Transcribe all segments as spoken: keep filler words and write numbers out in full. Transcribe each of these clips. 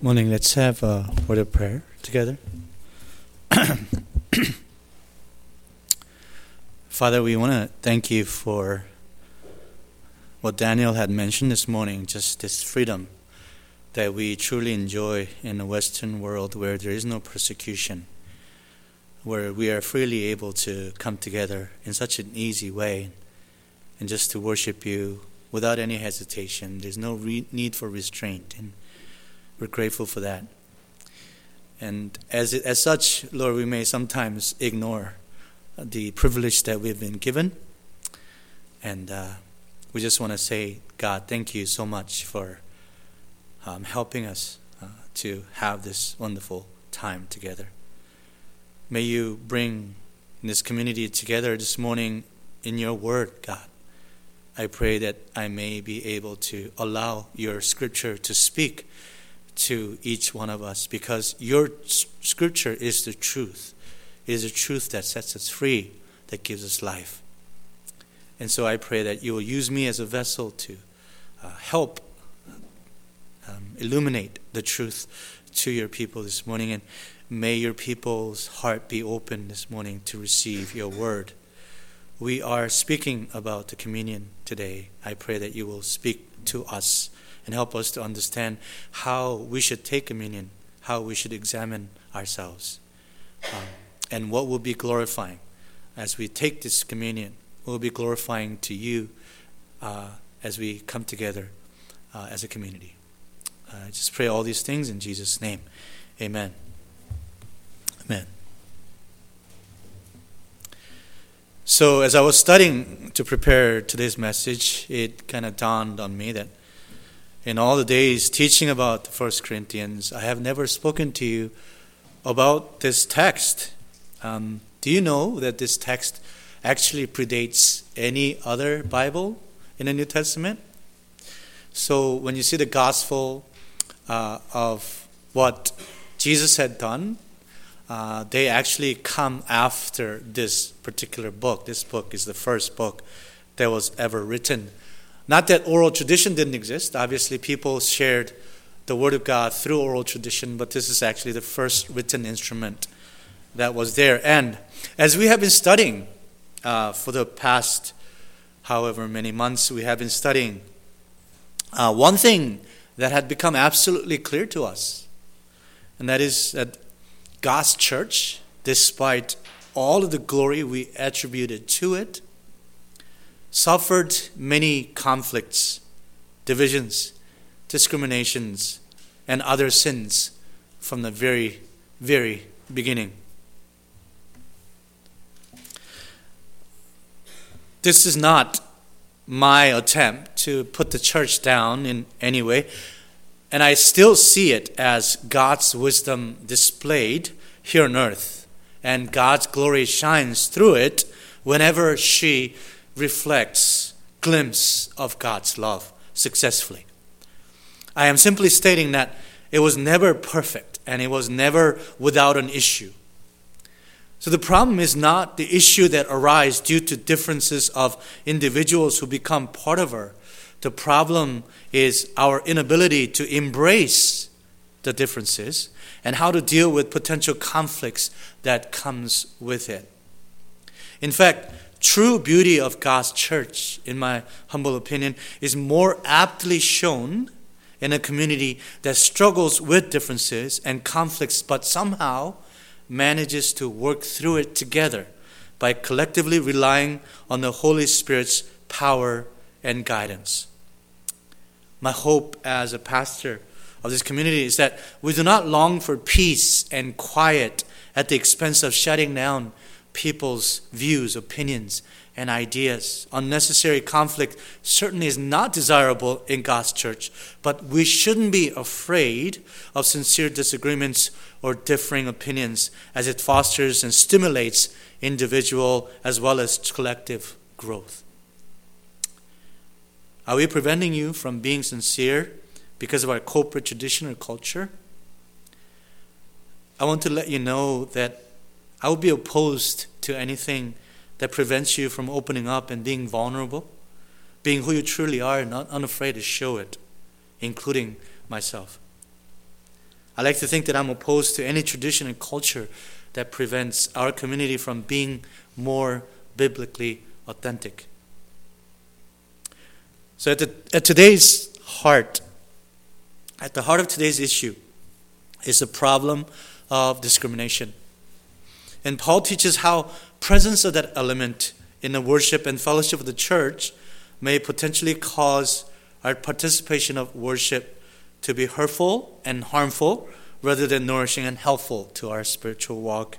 Morning, let's have a word of prayer together. Father, we want to thank you for what Daniel had mentioned this morning, just this freedom that we truly enjoy in a Western world where there is no persecution, where we are freely able to come together in such an easy way and just to worship you without any hesitation. There's no re- need for restraint, and we're grateful for that. And as as such, Lord, we may sometimes ignore the privilege that we've been given. And uh, we just want to say, God, thank you so much for um, helping us uh, to have this wonderful time together. May you bring this community together this morning in your word, God. I pray that I may be able to allow your scripture to speak to each one of us, because your scripture is the truth. It is the truth that sets us free, that gives us life. And so I pray that you will use me as a vessel to uh, help um, illuminate the truth to your people this morning. And may your people's heart be open this morning to receive your word. We are speaking about the communion today. I pray that you will speak to us and help us to understand how we should take communion, how we should examine ourselves, um, and what will be glorifying as we take this communion. Will be glorifying to you uh, as we come together uh, as a community. I uh, just pray all these things in Jesus' name. Amen. Amen. So as I was studying to prepare today's message, it kind of dawned on me that in all the days teaching about First Corinthians, I have never spoken to you about this text. Um, do you know that this text actually predates any other Bible in the New Testament? So when you see the gospel uh, of what Jesus had done, uh, they actually come after this particular book. This book is the first book that was ever written. Not that oral tradition didn't exist. Obviously, people shared the Word of God through oral tradition, but this is actually the first written instrument that was there. And as we have been studying uh, for the past however many months, we have been studying uh, one thing that had become absolutely clear to us, and that is that God's church, despite all of the glory we attributed to it, suffered many conflicts, divisions, discriminations, and other sins from the very, very beginning. This is not my attempt to put the church down in any way, and I still see it as God's wisdom displayed here on earth, and God's glory shines through it whenever she reflects glimpse of God's love successfully. I am simply stating that it was never perfect and it was never without an issue. So the problem is not the issue that arise due to differences of individuals who become part of her. The problem is our inability to embrace the differences and how to deal with potential conflicts that comes with it. In fact, true beauty of God's church, in my humble opinion, is more aptly shown in a community that struggles with differences and conflicts, but somehow manages to work through it together by collectively relying on the Holy Spirit's power and guidance. My hope as a pastor of this community is that we do not long for peace and quiet at the expense of shutting down people's views, opinions, and ideas. Unnecessary conflict certainly is not desirable in God's church, but we shouldn't be afraid of sincere disagreements or differing opinions, as it fosters and stimulates individual as well as collective growth. Are we preventing you from being sincere because of our corporate tradition or culture? I want to let you know that I will be opposed to anything that prevents you from opening up and being vulnerable, being who you truly are and not unafraid to show it, including myself. I like to think that I'm opposed to any tradition and culture that prevents our community from being more biblically authentic. So at, the, at today's heart, at the heart of today's issue is the problem of discrimination. And Paul teaches how presence of that element in the worship and fellowship of the church may potentially cause our participation of worship to be hurtful and harmful rather than nourishing and helpful to our spiritual walk.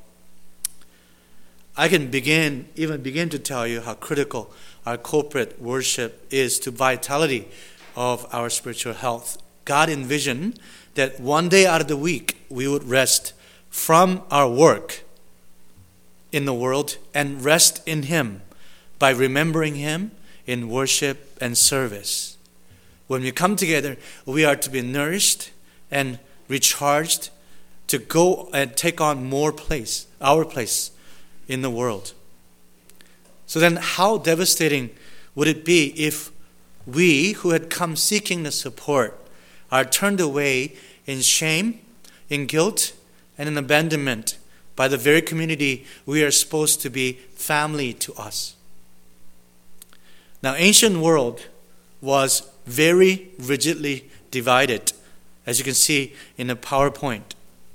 I can begin, even begin to tell you how critical our corporate worship is to vitality of our spiritual health. God envisioned that one day out of the week we would rest from our work in the world and rest in Him by remembering Him in worship and service. When we come together, we are to be nourished and recharged to go and take on more place, our place in the world. So then how devastating would it be if we who had come seeking the support are turned away in shame, in guilt, and in abandonment by the very community we are supposed to be family to us. Now, ancient world was very rigidly divided, as you can see in the PowerPoint.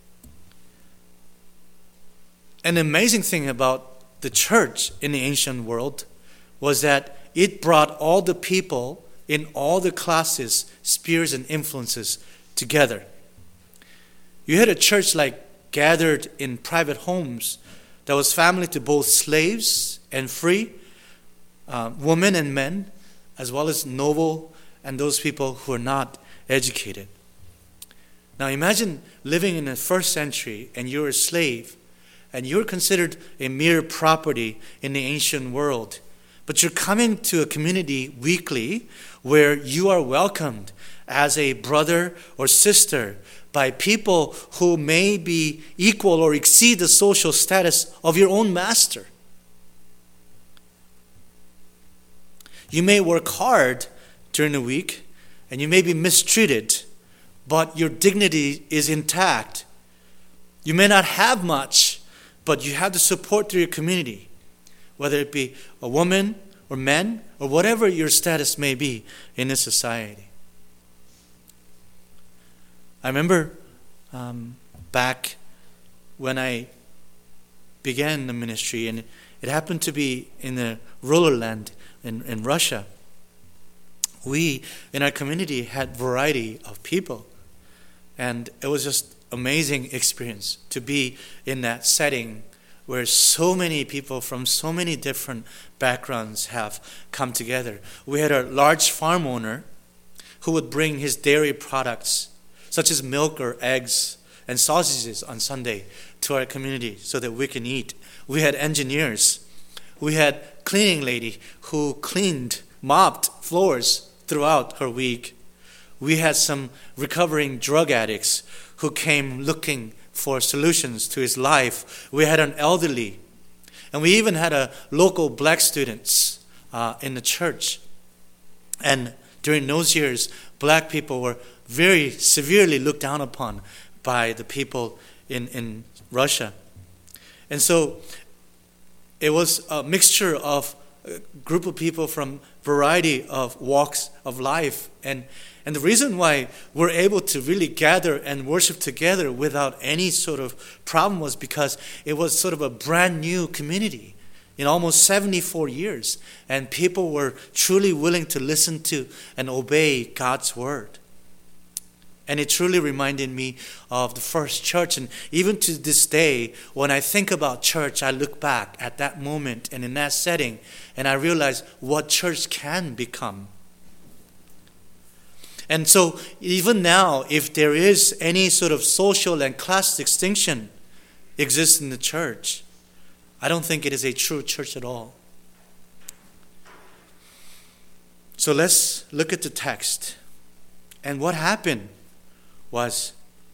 An amazing thing about the church in the ancient world was that it brought all the people in all the classes, spheres, and influences together. You had a church like gathered in private homes that was family to both slaves and free, uh, women and men, as well as noble and those people who are not educated. Now imagine living in the first century and you're a slave and you're considered a mere property in the ancient world. But you're coming to a community weekly where you are welcomed as a brother or sister by people who may be equal or exceed the social status of your own master. You may work hard during the week and you may be mistreated, but your dignity is intact. You may not have much, but you have the support through your community, whether it be a woman or men or whatever your status may be in this society. I remember um, back when I began the ministry, and it happened to be in the rural land in, in Russia. We, in our community, had variety of people. And it was just amazing experience to be in that setting where so many people from so many different backgrounds have come together. We had a large farm owner who would bring his dairy products, such as milk or eggs and sausages on Sunday, to our community so that we can eat. We had engineers. We had cleaning lady who cleaned, mopped floors throughout her week. We had some recovering drug addicts who came looking for solutions to his life. We had an elderly. And we even had a local black students uh, in the church. And during those years, black people were very severely looked down upon by the people in, in Russia. And so it was a mixture of a group of people from variety of walks of life. And, and the reason why we're able to really gather and worship together without any sort of problem was because it was sort of a brand new community in almost seventy-four years. And people were truly willing to listen to and obey God's word. And it truly reminded me of the first church. And even to this day, when I think about church, I look back at that moment and in that setting, and I realize what church can become. And so even now, if there is any sort of social and class distinction exists in the church, I don't think it is a true church at all. So let's look at the text. And what happened was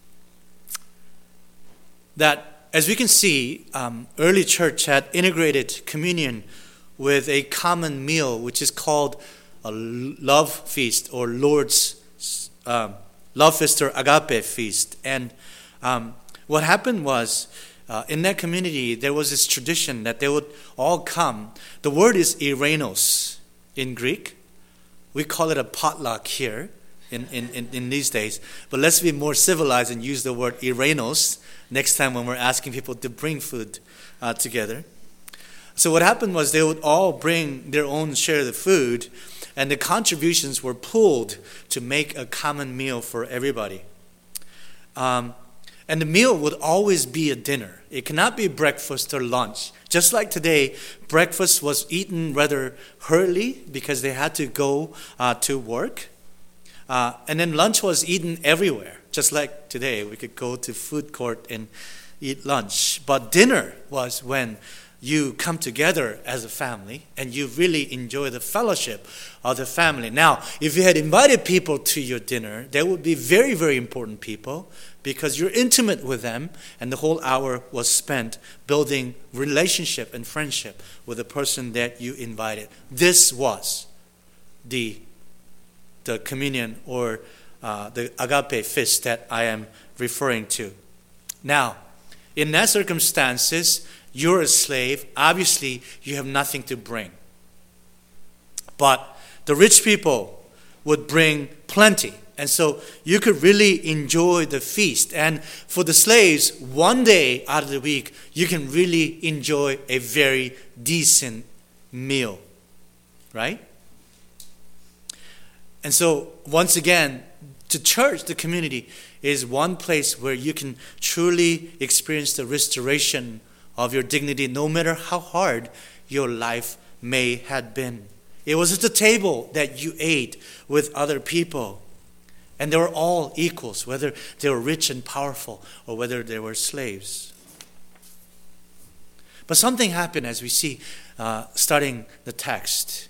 that, as we can see, um, early church had integrated communion with a common meal, which is called a love feast or Lord's uh, love feast or agape feast. And um, what happened was, uh, in that community, there was this tradition that they would all come. The word is irenos in Greek. We call it a potluck here in, in, in, in these days. But let's be more civilized and use the word irenos next time when we're asking people to bring food uh, together. So what happened was they would all bring their own share of the food, and the contributions were pooled to make a common meal for everybody. Um, and the meal would always be a dinner. It cannot be breakfast or lunch. Just like today, breakfast was eaten rather early because they had to go uh, to work. Uh, and then lunch was eaten everywhere. Just like today, we could go to food court and eat lunch. But dinner was when you come together as a family and you really enjoy the fellowship of the family. Now, if you had invited people to your dinner, they would be very, very important people because you're intimate with them, and the whole hour was spent building relationship and friendship with the person that you invited. This was the, the communion or uh, the agape feast that I am referring to. Now, in that circumstances, you're a slave. Obviously, you have nothing to bring. But the rich people would bring plenty. And so you could really enjoy the feast. And for the slaves, one day out of the week, you can really enjoy a very decent meal. Right? And so, once again, the church, the community, is one place where you can truly experience the restoration of your dignity, no matter how hard your life may have been. It was at the table that you ate with other people. And they were all equals, whether they were rich and powerful or whether they were slaves. But something happened as we see uh, starting the text.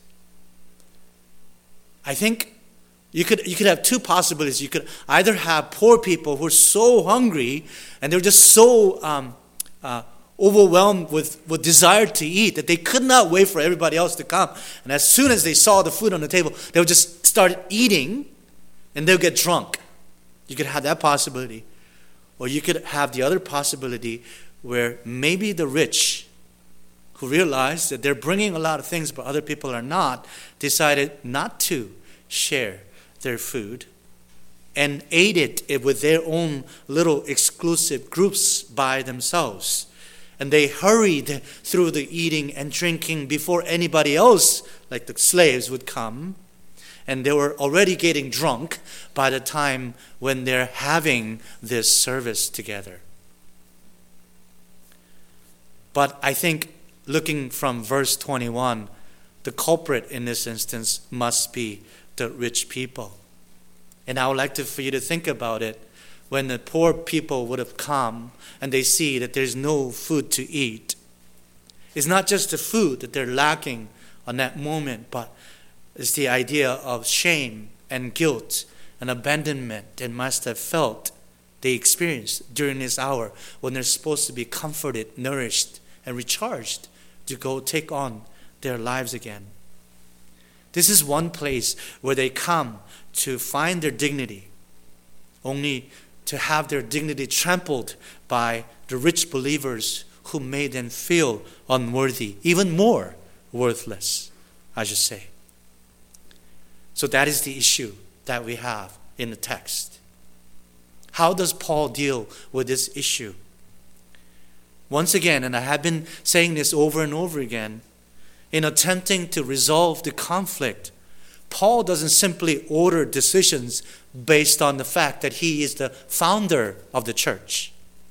I think you could you could have two possibilities. You could either have poor people who are so hungry and they're just so um, uh, overwhelmed with, with desire to eat that they could not wait for everybody else to come. And as soon as they saw the food on the table, they would just start eating and they'll get drunk. You could have that possibility. Or you could have the other possibility where maybe the rich who realize that they're bringing a lot of things but other people are not, decided not to share their food and ate it with their own little exclusive groups by themselves. And they hurried through the eating and drinking before anybody else, like the slaves, would come. And they were already getting drunk by the time when they're having this service together. But I think looking from verse twenty-one, the culprit in this instance must be the rich people. And I would like to, for you to think about it. When the poor people would have come and they see that there's no food to eat. It's not just the food that they're lacking on that moment, but it's the idea of shame and guilt and abandonment they must have felt, they experienced during this hour when they're supposed to be comforted, nourished, and recharged to go take on their lives again. This is one place where they come to find their dignity, only to have their dignity trampled by the rich believers who made them feel unworthy, even more worthless, I should say. So that is the issue that we have in the text. How does Paul deal with this issue? Once again, and I have been saying this over and over again, in attempting to resolve the conflict, Paul doesn't simply order decisions based on the fact that he is the founder of the church.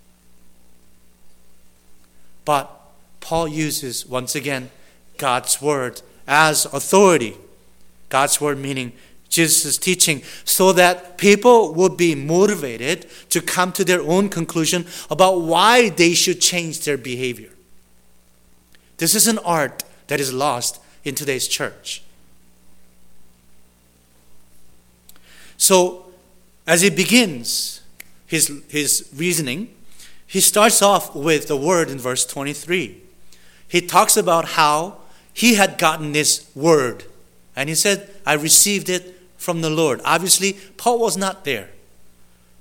But Paul uses, once again, God's word as authority. God's word meaning Jesus' teaching, so that people would be motivated to come to their own conclusion about why they should change their behavior. This is an art that is lost in today's church. So, as he begins his, his reasoning, he starts off with the word in verse twenty-three. He talks about how he had gotten this word. And he said, I received it from the Lord. Obviously, Paul was not there.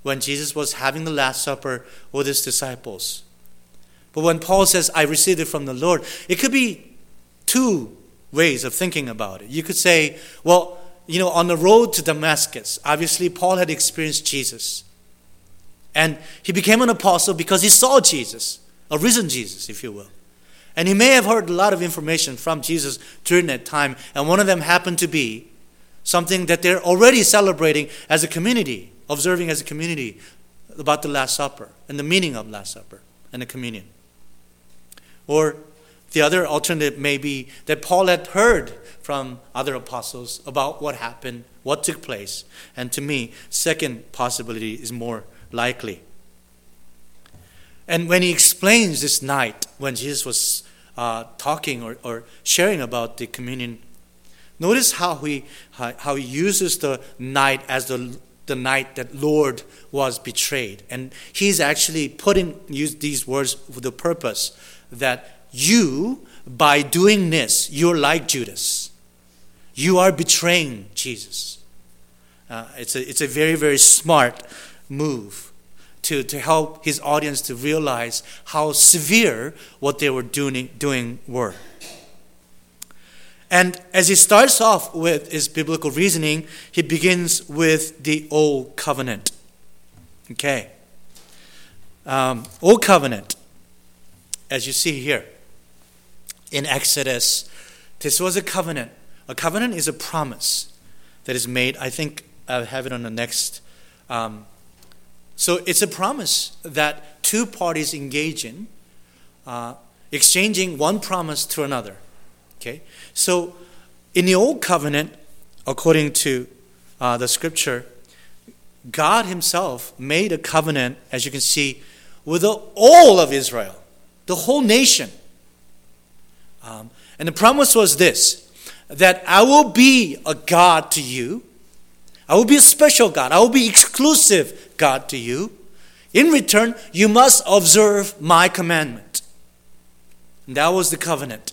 when Jesus was having the Last Supper with his disciples. But when Paul says, I received it from the Lord, it could be two ways of thinking about it. You could say, well, you know, on the road to Damascus, obviously Paul had experienced Jesus. And he became an apostle because he saw Jesus, a risen Jesus, if you will. And he may have heard a lot of information from Jesus during that time. And one of them happened to be something that they're already celebrating as a community, observing as a community about the Last Supper and the meaning of Last Supper and the communion. Or the other alternative may be that Paul had heard from other apostles about what happened, what took place. And to me, second possibility is more likely. And when he explains this night, when Jesus was uh, talking or, or sharing about the communion, notice how he how, how he uses the night as the the night that Lord was betrayed. And he's actually putting use these words with the purpose that you, by doing this, you're like Judas. You are betraying Jesus. Uh, it's a it's a very, very smart move to, to help his audience to realize how severe what they were doing, doing were. And as he starts off with his biblical reasoning, he begins with the Old Covenant. Okay. Um, Old Covenant, as you see here in Exodus, this was a covenant. A covenant is a promise that is made. I think I'll have it on the next. Um, so it's a promise that two parties engage in, uh, exchanging one promise to another. Okay, so in the Old Covenant, according to uh, the Scripture, God Himself made a covenant, as you can see, with the, all of Israel, the whole nation. Um, and the promise was this, that I will be a God to you. I will be a special God. I will be exclusive God to you. In return, you must observe my commandment. And that was the covenant.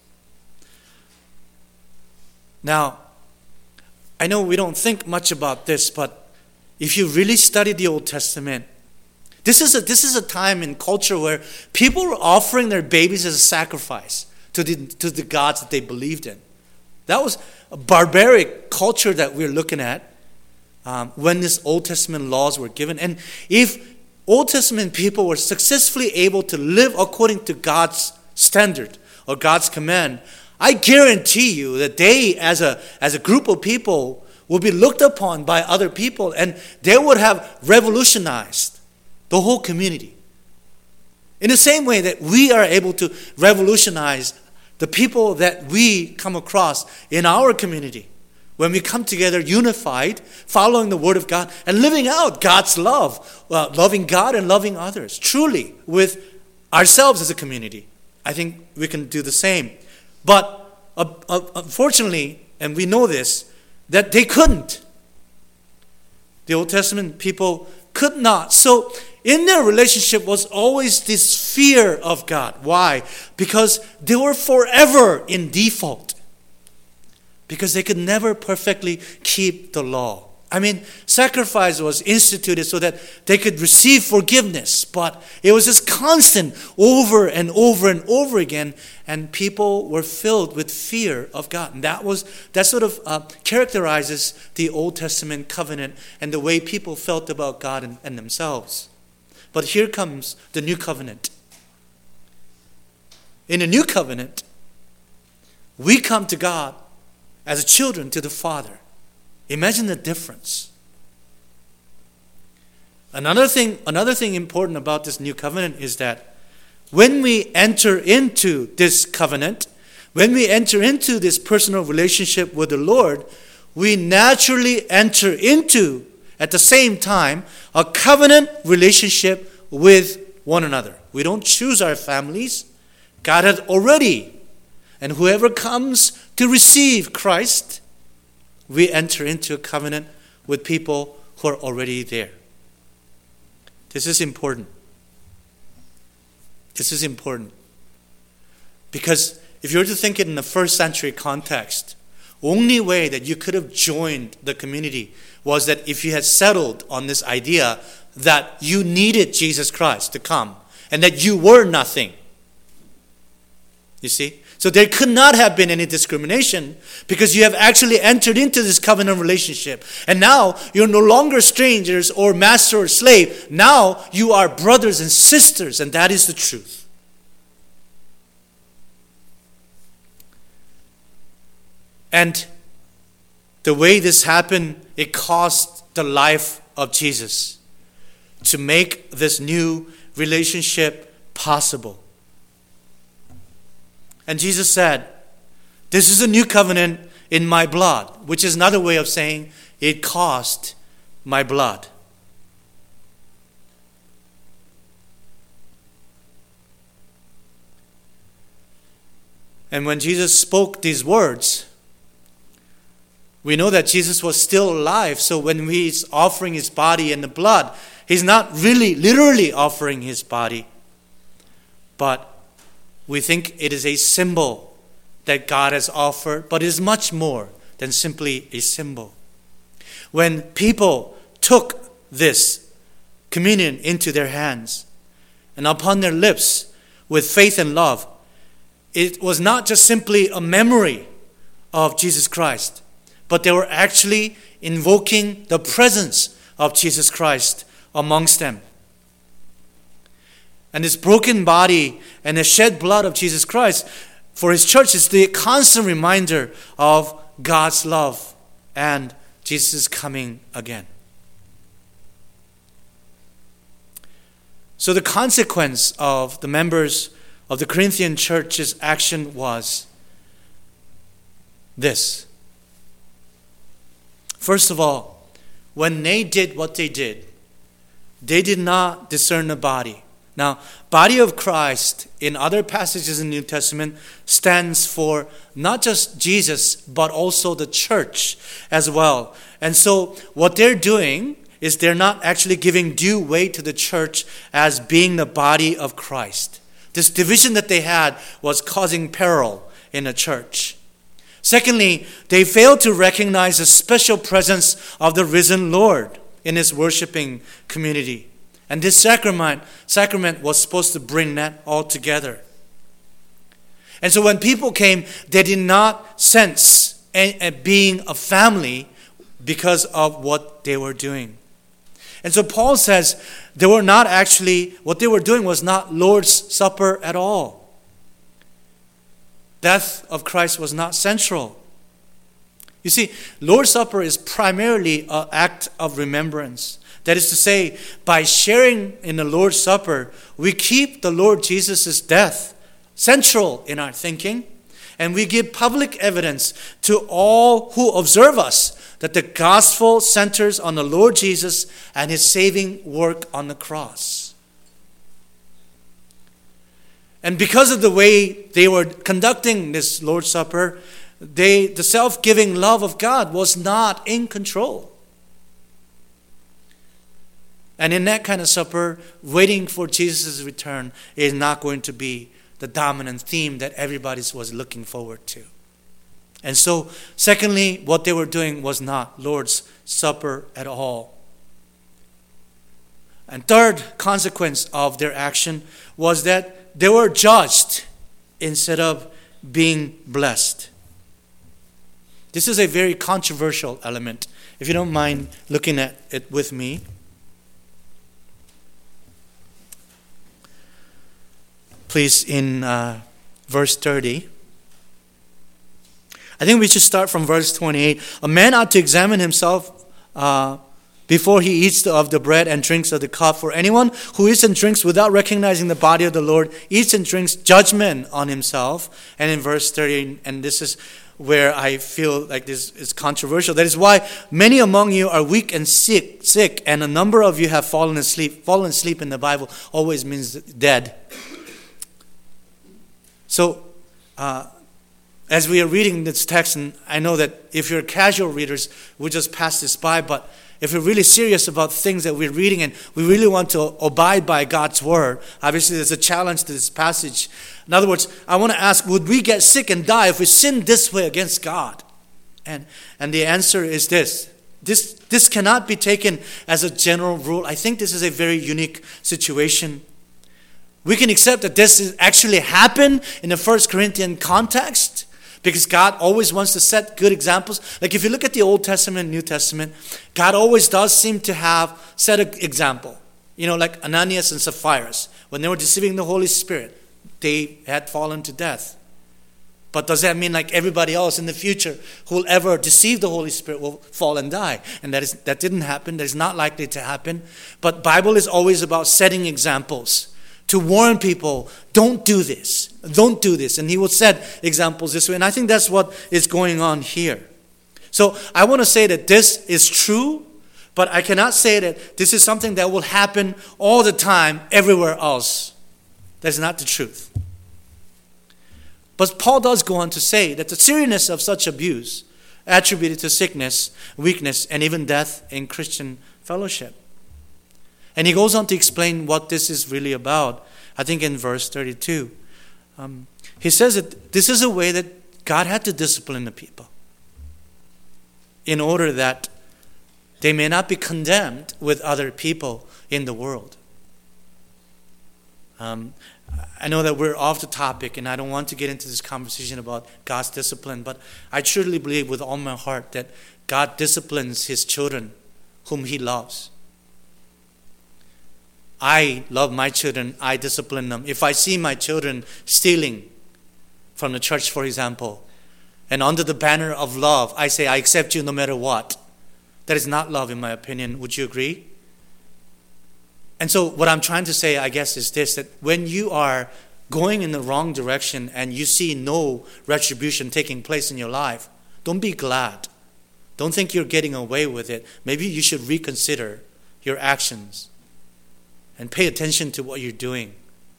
Now, I know we don't think much about this, but if you really study the Old Testament, this is a this is a time in culture where people were offering their babies as a sacrifice to the to the gods that they believed in. That was a barbaric culture that we're looking at um, when these Old Testament laws were given. And if Old Testament people were successfully able to live according to God's standard or God's command, I guarantee you that they, as a as a group of people, will be looked upon by other people, and they would have revolutionized the whole community. In the same way that we are able to revolutionize the people that we come across in our community, when we come together unified, following the Word of God, and living out God's love, uh, loving God and loving others, truly with ourselves as a community. I think we can do the same. But uh, uh, unfortunately, and we know this, that they couldn't. The Old Testament people could not. So in their relationship was always this fear of God. Why? Because they were forever in default. Because they could never perfectly keep the law. I mean, sacrifice was instituted so that they could receive forgiveness, but it was just constant over and over and over again, and people were filled with fear of God. And that was that sort of uh, characterizes the Old Testament covenant and the way people felt about God and, and themselves. But here comes the new covenant. In the new covenant, we come to God as children to the Father. Imagine the difference. Another thing, another thing important about this new covenant is that when we enter into this covenant, when we enter into this personal relationship with the Lord, we naturally enter into, at the same time, a covenant relationship with one another. We don't choose our families. God has already. And whoever comes to receive Christ, we enter into a covenant with people who are already there. This is important. This is important. Because if you were to think it in the first century context, only way that you could have joined the community was that if you had settled on this idea that you needed Jesus Christ to come and that you were nothing. You see? So there could not have been any discrimination because you have actually entered into this covenant relationship. And now you're no longer strangers or master or slave. Now you are brothers and sisters, and that is the truth. And the way this happened, it cost the life of Jesus to make this new relationship possible. And Jesus said, this is a new covenant in my blood, which is another way of saying it cost my blood. And when Jesus spoke these words, we know that Jesus was still alive. So when he's offering his body and the blood, he's not really literally offering his body, but we think it is a symbol that God has offered, but it is much more than simply a symbol. When people took this communion into their hands and upon their lips with faith and love, it was not just simply a memory of Jesus Christ, but they were actually invoking the presence of Jesus Christ amongst them. And this broken body and the shed blood of Jesus Christ for his church is the constant reminder of God's love and Jesus' coming again. So the consequence of the members of the Corinthian church's action was this. First of all, when they did what they did, they did not discern the body. Now, body of Christ in other passages in the New Testament stands for not just Jesus, but also the church as well. And so what they're doing is they're not actually giving due weight to the church as being the body of Christ. This division that they had was causing peril in the church. Secondly, they failed to recognize the special presence of the risen Lord in his worshiping community. And this sacrament, sacrament was supposed to bring that all together. And so when people came, they did not sense a, a being a family because of what they were doing. And so Paul says they were not actually, what they were doing was not Lord's Supper at all. Death of Christ was not central. You see, Lord's Supper is primarily an act of remembrance. That is to say, by sharing in the Lord's Supper, we keep the Lord Jesus' death central in our thinking, and we give public evidence to all who observe us that the gospel centers on the Lord Jesus and his saving work on the cross. And because of the way they were conducting this Lord's Supper, they, the self-giving love of God was not in control. And in that kind of supper, waiting for Jesus' return is not going to be the dominant theme that everybody was looking forward to. And so, secondly, what they were doing was not Lord's Supper at all. And third consequence of their action was that they were judged instead of being blessed. This is a very controversial element. If you don't mind looking at it with me. Please, in uh, verse thirty. I think we should start from verse twenty-eight. A man ought to examine himself uh, before he eats of the bread and drinks of the cup. For anyone who eats and drinks without recognizing the body of the Lord eats and drinks judgment on himself. And in verse thirty, and this is where I feel like this is controversial. That is why many among you are weak and sick, sick, and a number of you have fallen asleep. Fallen asleep in the Bible always means dead. So, uh, as we are reading this text, and I know that if you're casual readers, we'll just pass this by, but if we're really serious about things that we're reading and we really want to abide by God's word, obviously there's a challenge to this passage. In other words, I want to ask, would we get sick and die if we sin this way against God? And, and the answer is this. This, this cannot be taken as a general rule. I think this is a very unique situation. We can accept that this is actually happened in the First Corinthian context because God always wants to set good examples. Like if you look at the Old Testament and New Testament, God always does seem to have set an example. You know, like Ananias and Sapphira. When they were deceiving the Holy Spirit, they had fallen to death. But does that mean like everybody else in the future who will ever deceive the Holy Spirit will fall and die? And that is that didn't happen. That is not likely to happen. But Bible is always about setting examples to warn people, don't do this. Don't do this. And he will set examples this way. And I think that's what is going on here. So I want to say that this is true, but I cannot say that this is something that will happen all the time everywhere else. That's not the truth. But Paul does go on to say that the seriousness of such abuse attributed to sickness, weakness, and even death in Christian fellowship. And he goes on to explain what this is really about. I think in verse thirty-two. Um, he says that this is a way that God had to discipline the people in order that they may not be condemned with other people in the world. Um, I know that we're off the topic and I don't want to get into this conversation about God's discipline, but I truly believe with all my heart that God disciplines his children whom he loves. I love my children, I discipline them. If I see my children stealing from the church, for example, and under the banner of love, I say, I accept you no matter what. That is not love in my opinion. Would you agree? And so what I'm trying to say, I guess, is this, that when you are going in the wrong direction and you see no retribution taking place in your life, don't be glad. Don't think you're getting away with it. Maybe you should reconsider your actions and pay attention to what you're doing.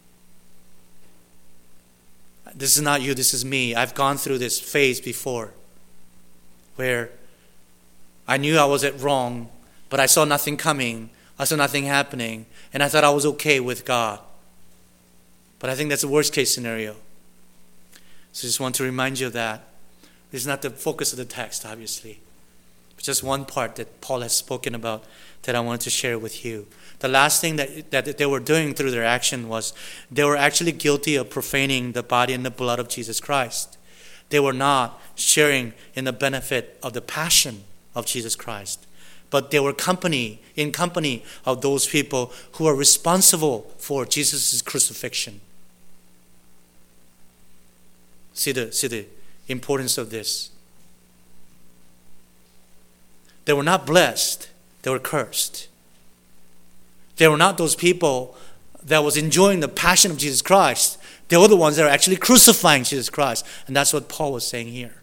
This is not you, this is me. I've gone through this phase before where I knew I was at wrong, but I saw nothing coming. I saw nothing happening, and I thought I was okay with God. But I think that's the worst case scenario. So I just want to remind you of that. This is not the focus of the text, obviously. It's just one part that Paul has spoken about that I wanted to share with you. The last thing that, that they were doing through their action was they were actually guilty of profaning the body and the blood of Jesus Christ. They were not sharing in the benefit of the passion of Jesus Christ. But they were company, in company of those people who are responsible for Jesus' crucifixion. See the, see the importance of this. They were not blessed, they were cursed. They were not those people that was enjoying the passion of Jesus Christ. They were the ones that are actually crucifying Jesus Christ. And that's what Paul was saying here.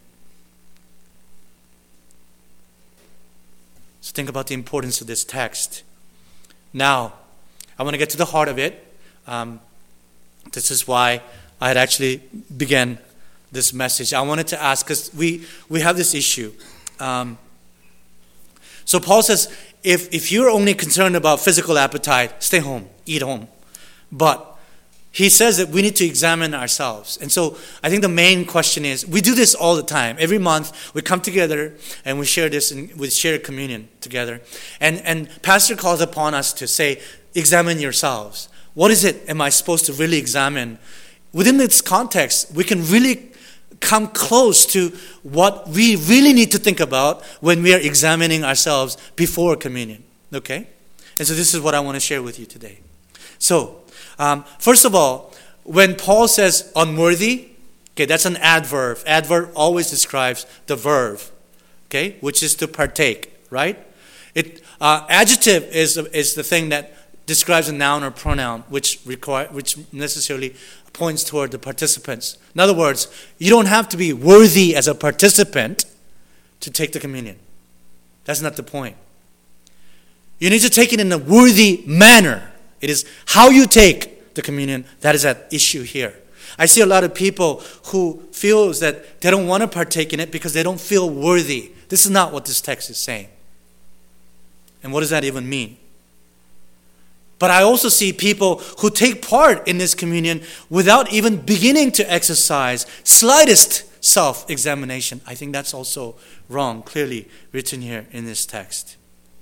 So think about the importance of this text. Now, I want to get to the heart of it. Um, this is why I had actually began this message. I wanted to ask, because we, we have this issue. Um, so Paul says, if, if you're only concerned about physical appetite, stay home, eat home. But he says that we need to examine ourselves. And so I think the main question is, we do this all the time. Every month we come together and we share this, and we share communion together. And, and Pastor calls upon us to say, examine yourselves. What is it am I supposed to really examine? Within this context, we can really come close to what we really need to think about when we are examining ourselves before communion. Okay? And so this is what I want to share with you today. So, Um, first of all, when Paul says unworthy, okay, that's an adverb. Adverb always describes the verb, okay, which is to partake, right? It uh, adjective is is the thing that describes a noun or pronoun, which require which necessarily points toward the participants. In other words, you don't have to be worthy as a participant to take the communion. That's not the point. You need to take it in a worthy manner. It is how you take the communion that is at issue here. I see a lot of people who feels that they don't want to partake in it because they don't feel worthy. This is not what this text is saying. And what does that even mean? But I also see people who take part in this communion without even beginning to exercise slightest self-examination. I think that's also wrong, clearly written here in this text.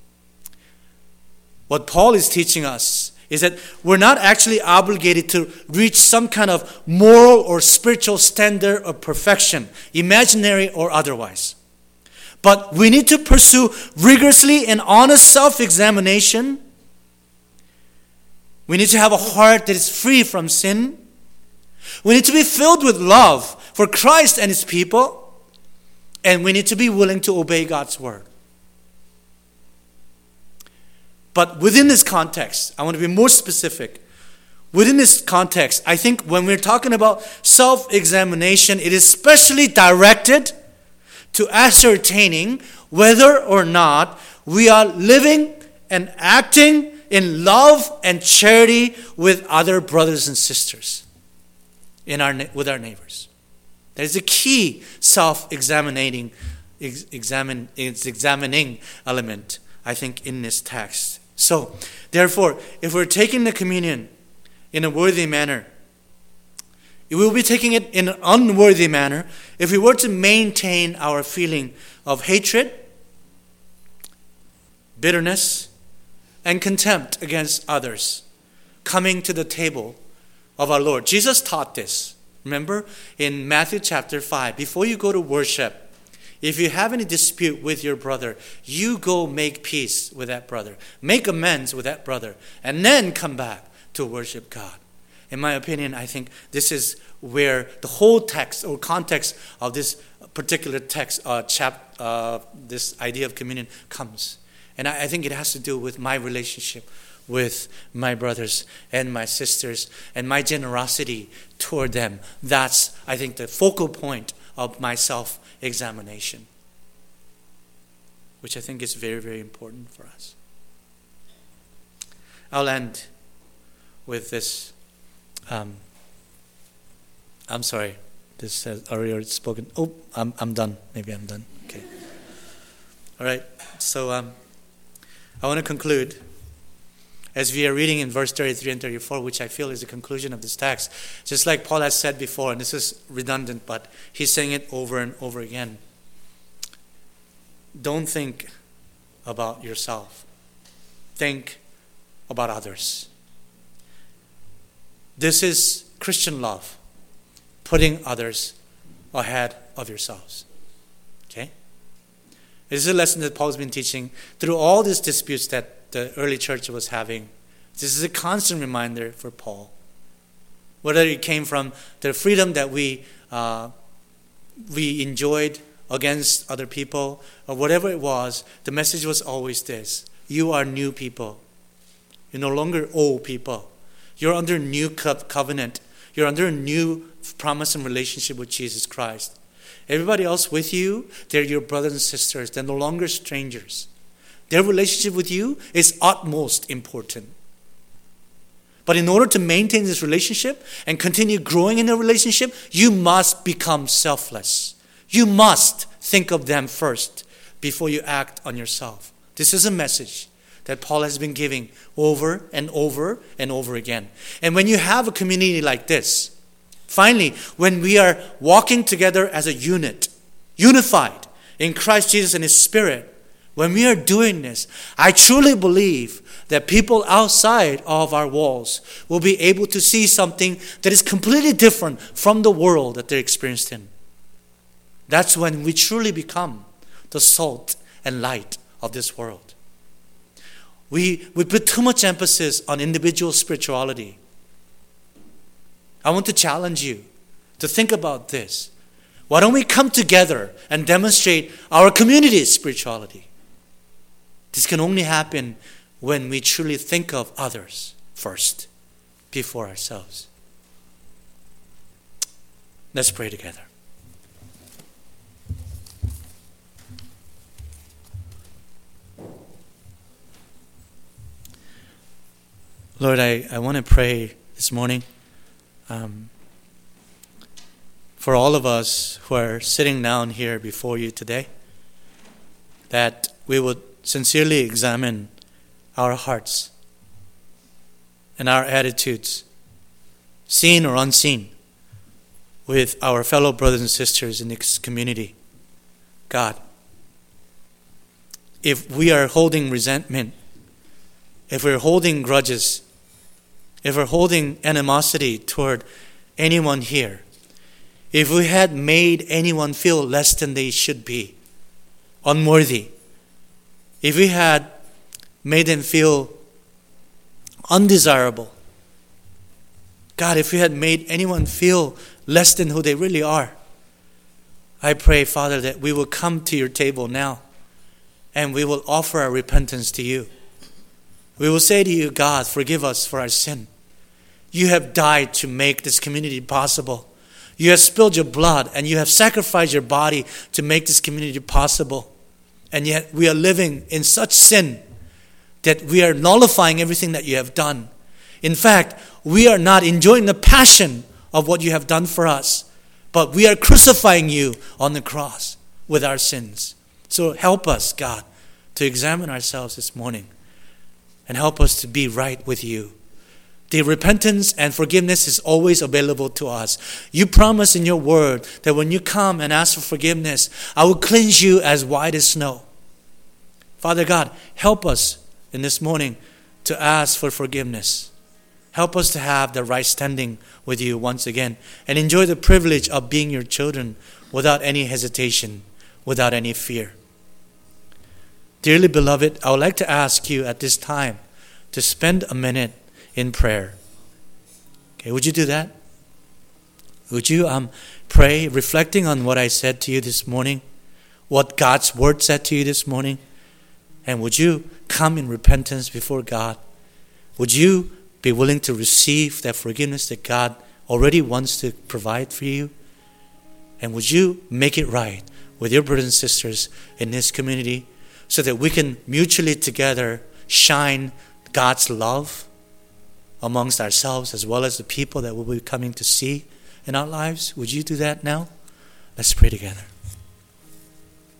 What Paul is teaching us is that we're not actually obligated to reach some kind of moral or spiritual standard of perfection, imaginary or otherwise. But we need to pursue rigorously and honest self-examination. We need to have a heart that is free from sin. We need to be filled with love for Christ and His people. And we need to be willing to obey God's word. But within this context, I want to be more specific. Within this context, I think when we're talking about self-examination, it is especially directed to ascertaining whether or not we are living and acting in love and charity with other brothers and sisters, in our with our neighbors. That is a key self-examining examine, examining element, I think, in this text. So, therefore, if we're taking the communion in a worthy manner, we will be taking it in an unworthy manner if we were to maintain our feeling of hatred, bitterness, and contempt against others coming to the table of our Lord. Jesus taught this. Remember in Matthew chapter five, before you go to worship, if you have any dispute with your brother, you go make peace with that brother. Make amends with that brother. And then come back to worship God. In my opinion, I think this is where the whole text or context of this particular text, uh, chap, uh, this idea of communion comes. And I, I think it has to do with my relationship with my brothers and my sisters and my generosity toward them. That's, I think, the focal point of my self-examination, which I think is very, very important for us. I'll end with this. Um, I'm sorry, this says already spoken. Oh, I'm I'm done. Maybe I'm done. Okay. All right. So um, I want to conclude as we are reading in verse thirty-three and thirty-four, which I feel is the conclusion of this text. Just like Paul has said before, and this is redundant, but he's saying it over and over again. Don't think about yourself. Think about others. This is Christian love, putting others ahead of yourselves. Okay? This is a lesson that Paul's been teaching through all these disputes that the early church was having. This is a constant reminder for Paul. Whether it came from the freedom that we uh, we enjoyed against other people, or whatever it was, the message was always this: you are new people. You're no longer old people. You're under a new covenant. You're under a new promise and relationship with Jesus Christ. Everybody else with you, they're your brothers and sisters. They're no longer strangers. Their relationship with you is utmost important. But in order to maintain this relationship and continue growing in a relationship, you must become selfless. You must think of them first before you act on yourself. This is a message that Paul has been giving over and over and over again. And when you have a community like this, finally, when we are walking together as a unit, unified in Christ Jesus and His Spirit, when we are doing this, I truly believe that people outside of our walls will be able to see something that is completely different from the world that they're experienced in. That's when we truly become the salt and light of this world. We, we put too much emphasis on individual spirituality. I want to challenge you to think about this. Why don't we come together and demonstrate our community's spirituality? This can only happen when we truly think of others first, before ourselves. Let's pray together. Lord, I, I want to pray this morning um, for all of us who are sitting down here before you today, that we would sincerely examine our hearts and our attitudes, seen or unseen, with our fellow brothers and sisters in this community. God, if we are holding resentment, if we're holding grudges, if we're holding animosity toward anyone here, if we had made anyone feel less than they should be, unworthy, if we had made them feel undesirable, God, if we had made anyone feel less than who they really are, I pray, Father, that we will come to your table now and we will offer our repentance to you. We will say to you, God, forgive us for our sin. You have died to make this community possible. You have spilled your blood and you have sacrificed your body to make this community possible. And yet we are living in such sin that we are nullifying everything that you have done. In fact, we are not enjoying the passion of what you have done for us, but we are crucifying you on the cross with our sins. So help us, God, to examine ourselves this morning and help us to be right with you. The repentance and forgiveness is always available to us. You promise in your word that when you come and ask for forgiveness, I will cleanse you as white as snow. Father God, help us in this morning to ask for forgiveness. Help us to have the right standing with you once again and enjoy the privilege of being your children without any hesitation, without any fear. Dearly beloved, I would like to ask you at this time to spend a minute in prayer. Okay, would you do that? Would you um, pray, reflecting on what I said to you this morning, what God's word said to you this morning? And would you come in repentance before God? Would you be willing to receive that forgiveness that God already wants to provide for you? And would you make it right with your brothers and sisters in this community so that we can mutually together shine God's love amongst ourselves as well as the people that we'll be coming to see in our lives? Would you do that now? Let's pray together.